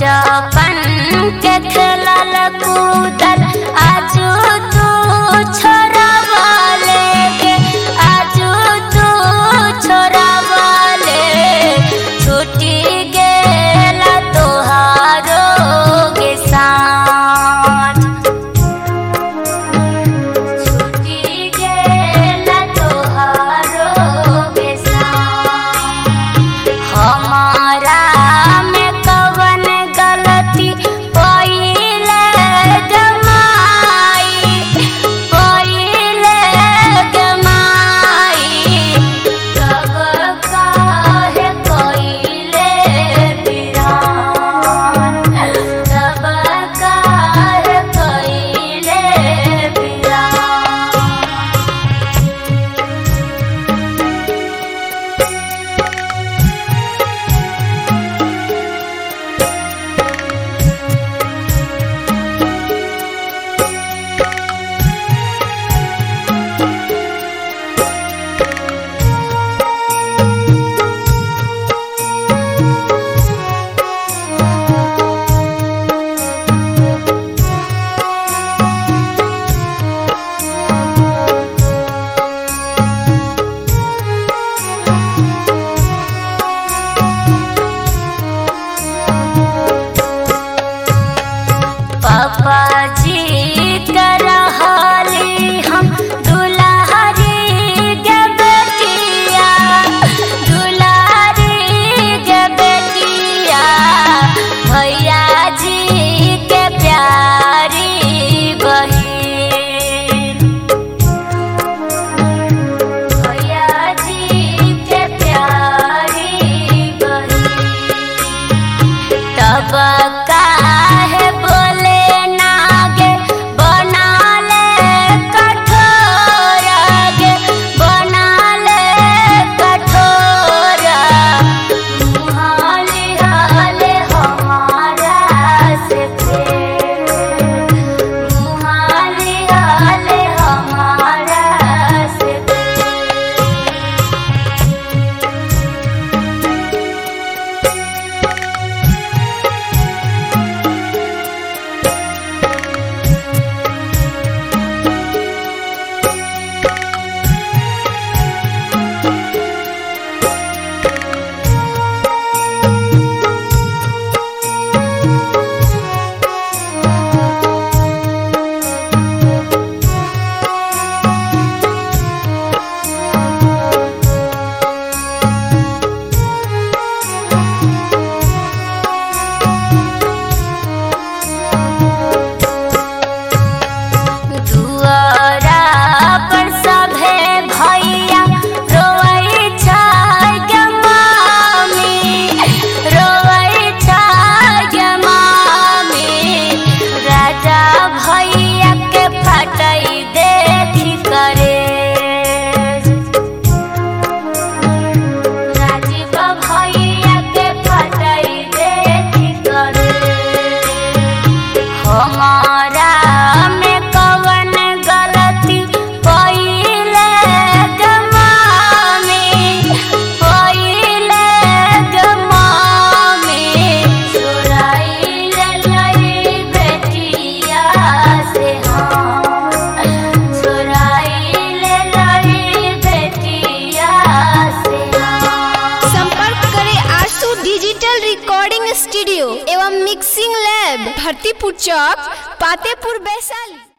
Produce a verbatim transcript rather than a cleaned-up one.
बचपन के खेलल कूदल आजू तू छोड़वाले गे, आजू तू छोड़वाले छूटी गेला तोहारो गे साथ, छूटी गेला तोहारो गे साथ। हमारा में कवन गलती पहिले गमाई, पहिले गमाई कब काहे कइले बिरान, कब काहे कइले बिरान। पापा जी करहली हम दुलारी गे बेटिया, दुलारी गे बेटिया भैया जी के प्यारी बहिन, भैया जी के प्यारी बहिन। तब काहे बोले नागे बना ले कठोर गे, बना ले कठोर मुहाली हाले हमारा से फेर, मुहाली हाले हमारा से फेर। दुआरा पर सभे भैया रोवै छै गे मामी, रोवै छै गे मामी राजा भैया के फटै देखी करे, राजीव भैया के फटै देखी करे। हमारा में कवन गलती पहिले गमामी, पहिले गमामी चुराइले लई बेटिया से हम, चुराइले लई बेटिया से हम। संपर्क करें आशु डिजिटल रिकॉर्डिंग स्टूडियो एवं मिक्सिंग लैब, भरतीपुर चौक, पातेपुर, वैशाली।